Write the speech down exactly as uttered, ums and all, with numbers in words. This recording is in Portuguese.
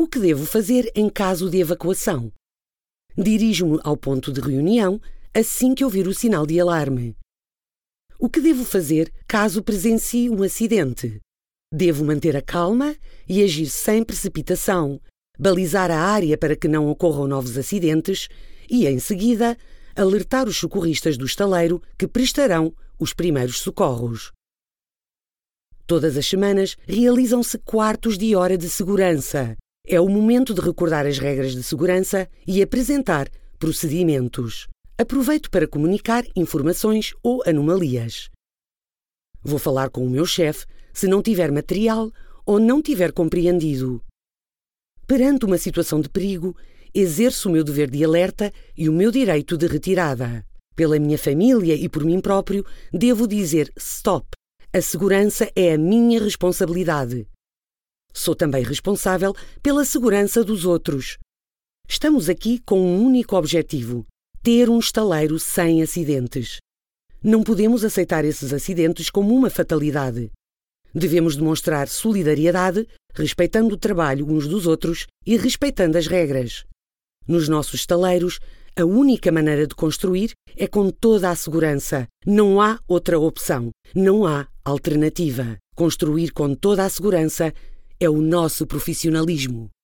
O que devo fazer em caso de evacuação? Dirijo-me ao ponto de reunião assim que ouvir o sinal de alarme. O que devo fazer caso presencie um acidente? Devo manter a calma e agir sem precipitação, balizar a área para que não ocorram novos acidentes e, em seguida, alertar os socorristas do estaleiro que prestarão os primeiros socorros. Todas as semanas realizam-se quartos de hora de segurança. É o momento de recordar as regras de segurança e apresentar procedimentos. Aproveito para comunicar informações ou anomalias. Vou falar com o meu chefe se não tiver material ou não tiver compreendido. Perante uma situação de perigo, exerço o meu dever de alerta e o meu direito de retirada. Pela minha família e por mim próprio, devo dizer stop. A segurança é a minha responsabilidade. Sou também responsável pela segurança dos outros. Estamos aqui com um único objetivo: ter um estaleiro sem acidentes. Não podemos aceitar esses acidentes como uma fatalidade. Devemos demonstrar solidariedade, respeitando o trabalho uns dos outros e respeitando as regras. Nos nossos estaleiros, a única maneira de construir é com toda a segurança. Não há outra opção. Não há alternativa. Construir com toda a segurança é o nosso profissionalismo.